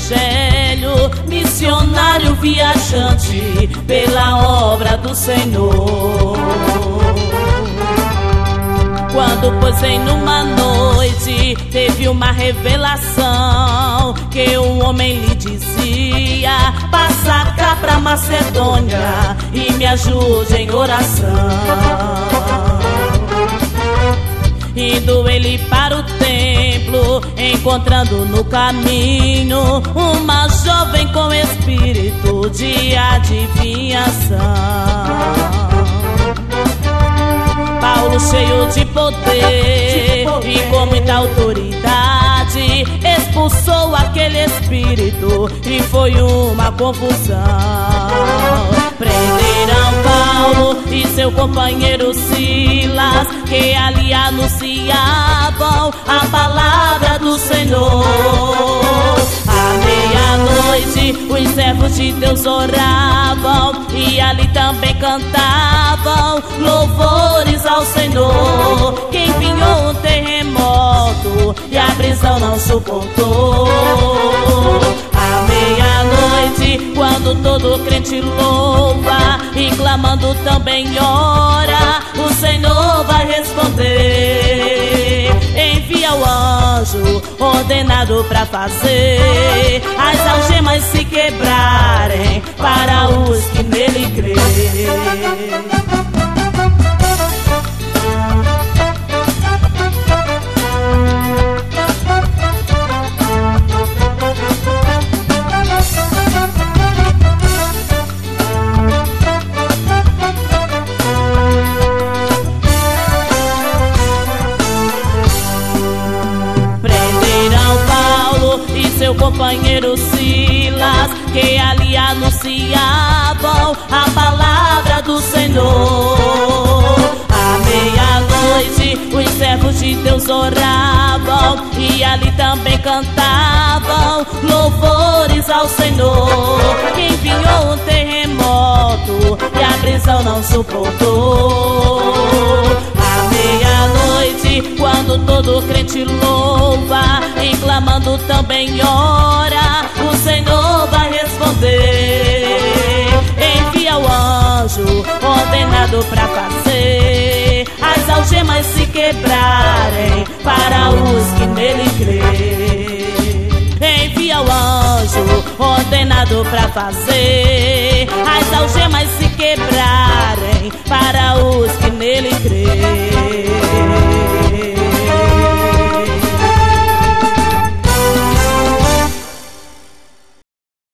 evangelho, missionário viajante pela obra do Senhor. Quando, pois, em numa noite teve uma revelação, que um homem lhe dizia: passa cá pra Macedônia e me ajude em oração. Indo ele para o templo, encontrando no caminho uma jovem com espírito de adivinhação. Paulo, cheio de poder e com muita autoridade, expulsou aquele espírito e foi uma confusão. Prenderam Paulo e seu companheiro Silas, que ali anunciavam a palavra do Senhor. À meia-noite os servos de Deus oravam e ali também cantavam louvores ao Senhor, que enviou um terremoto e a prisão não suportou. À meia-noite, quando todo crente louva e clamando também ora, o Senhor vai responder. Envia o anjo ordenado pra fazer as algemas se quebrarem para os que nele crêem. Seu companheiro Silas, que ali anunciavam a palavra do Senhor. À meia-noite os servos de Deus oravam e ali também cantavam louvores ao Senhor, que enviou um terremoto e a prisão não suportou. À meia-noite, quando todo crente louva e clamando também ora, o Senhor vai responder. Envia o anjo ordenado pra fazer as algemas se quebrarem para os que nele crêem. Envia o anjo ordenado pra fazer as algemas se quebrarem para os que nele crêem.